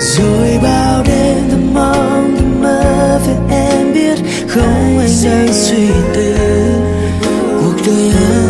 Rồi bao đêm thầm mong thầm mơ về em biết không anh đang suy tư cuộc đời